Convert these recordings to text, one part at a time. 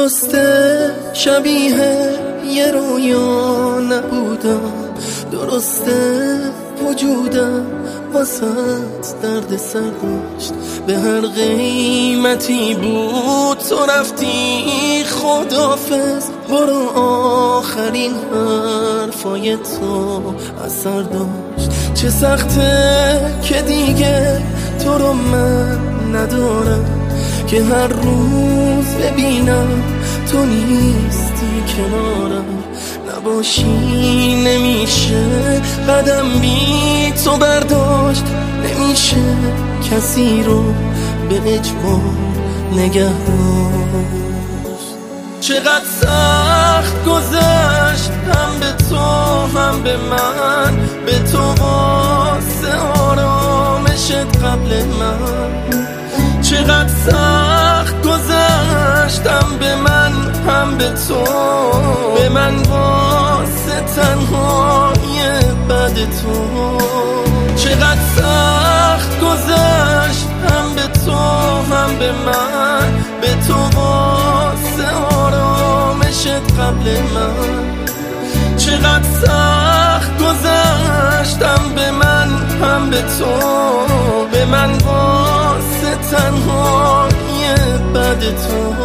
درسته شبیه یه رویا نبودم، درسته وجودم واسط درد سر داشت، به هر قیمتی بود تو رفتی خداحافظ، برو آخرین حرفای تو اثر داشت. چه سخته که دیگه تو رو من ندارم، که هر روز ببینم تو نیستی کنارم، نباشی نمیشه قدم بی تو برداشت، نمیشه کسی رو به اجبار نگه داشت. چقدر سخت گذشت هم به تو هم به من، به تو واسه آرامشت قبل من. چقدر سخت گذشت هم به من هم به تو، به من واسه تنهایی بعد تو. چقدر سخت گذشت هم به تو هم به من، به تو واسه آرامشت قبل من. چقدر سخت گذشت هم به من هم به تو، به من واسه تنهایی بعد تو.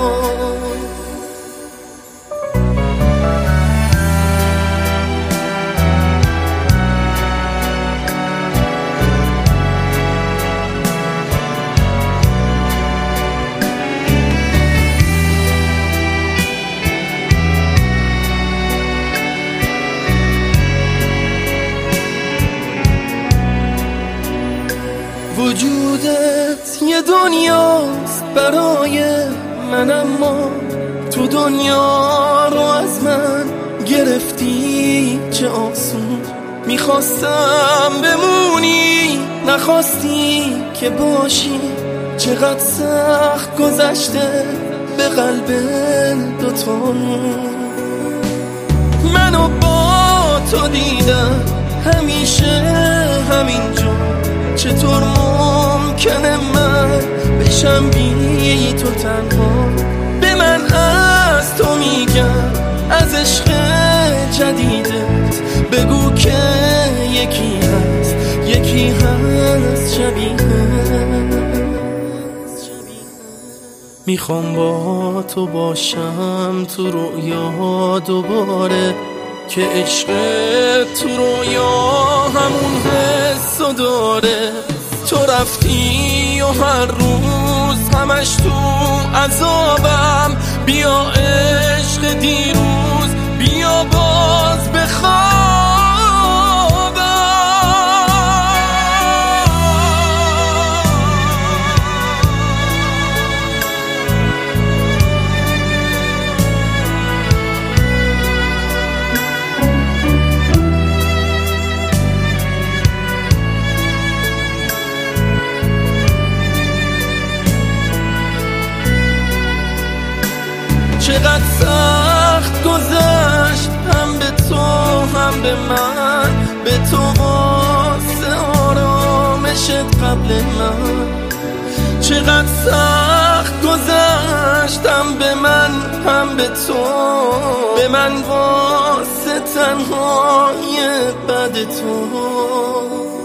وجودت یه دنیاست برای من، اما تو دنیا رو از من گرفتی چه آسون. میخواستم بمونی نخواستی که باشی، چقدر سخت گذشته به قلب دوتامون. منو با تو دیدم همیشه همینجا، چطور ممکنه من بشم بی تو تنها؟ به من از تو میگم از عشق جدیدت بگو که یکی هست شبیه. میخوام با تو باشم تو رویا دوباره، که عشق تو رویا همون حسو داره. تو رفتی و هر روز همش تو عذابم، بیا عشق دیروز بیا باز بخوابم. چقدر سخت گذشت هم به تو هم به من، به تو واسه آرامشت قبل من. چقدر سخت گذشت هم به من هم به تو، به من واسه تنهایی بعد تو.